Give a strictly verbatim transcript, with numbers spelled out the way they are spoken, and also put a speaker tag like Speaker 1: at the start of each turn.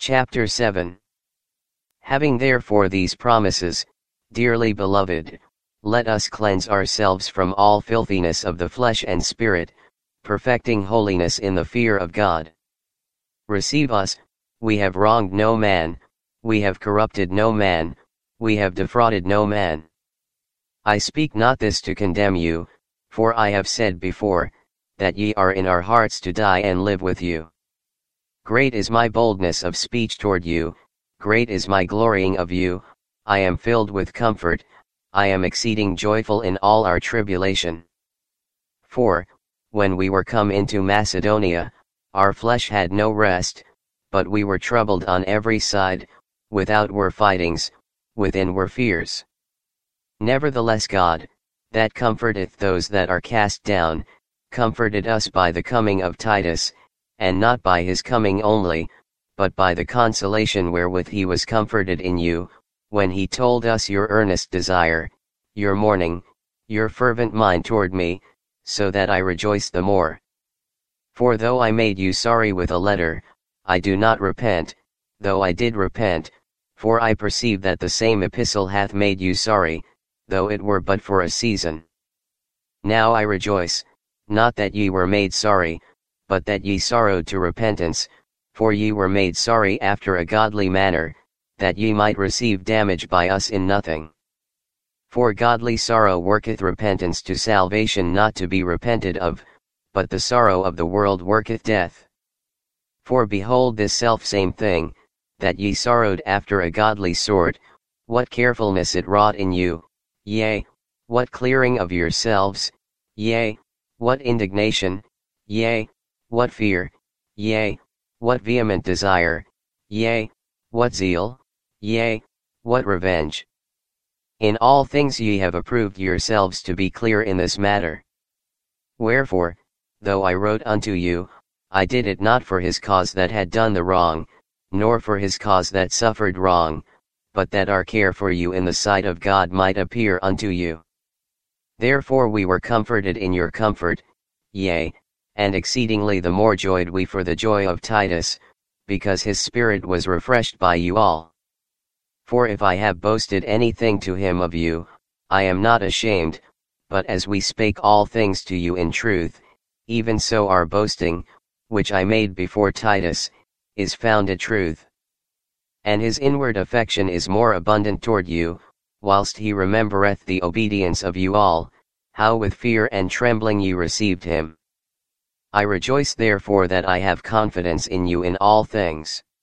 Speaker 1: Chapter seven. Having therefore these promises, dearly beloved, let us cleanse ourselves from all filthiness of the flesh and spirit, perfecting holiness in the fear of God. Receive us, we have wronged no man, we have corrupted no man, we have defrauded no man. I speak not this to condemn you, for I have said before, that ye are in our hearts to die and live with you. Great is my boldness of speech toward you, great is my glorying of you, I am filled with comfort, I am exceeding joyful in all our tribulation. For, when we were come into Macedonia, our flesh had no rest, but we were troubled on every side, without were fightings, within were fears. Nevertheless God, that comforteth those that are cast down, comforted us by the coming of Titus, and not by his coming only, but by the consolation wherewith he was comforted in you, when he told us your earnest desire, your mourning, your fervent mind toward me, so that I rejoice the more. For though I made you sorry with a letter, I do not repent, though I did repent, for I perceive that the same epistle hath made you sorry, though it were but for a season. Now I rejoice, not that ye were made sorry, but that ye sorrowed to repentance, for ye were made sorry after a godly manner, that ye might receive damage by us in nothing. For godly sorrow worketh repentance to salvation not to be repented of, but the sorrow of the world worketh death. For behold this selfsame thing, that ye sorrowed after a godly sort, what carefulness it wrought in you, yea, what clearing of yourselves, yea, what indignation, yea, what fear, yea, what vehement desire, yea, what zeal, yea, what revenge. In all things ye have approved yourselves to be clear in this matter. Wherefore, though I wrote unto you, I did it not for his cause that had done the wrong, nor for his cause that suffered wrong, but that our care for you in the sight of God might appear unto you. Therefore we were comforted in your comfort, yea, and exceedingly the more joyed we for the joy of Titus, because his spirit was refreshed by you all. For if I have boasted anything to him of you, I am not ashamed, but as we spake all things to you in truth, even so our boasting, which I made before Titus, is founded truth. And his inward affection is more abundant toward you, whilst he remembereth the obedience of you all, how with fear and trembling ye received him. I rejoice therefore that I have confidence in you in all things.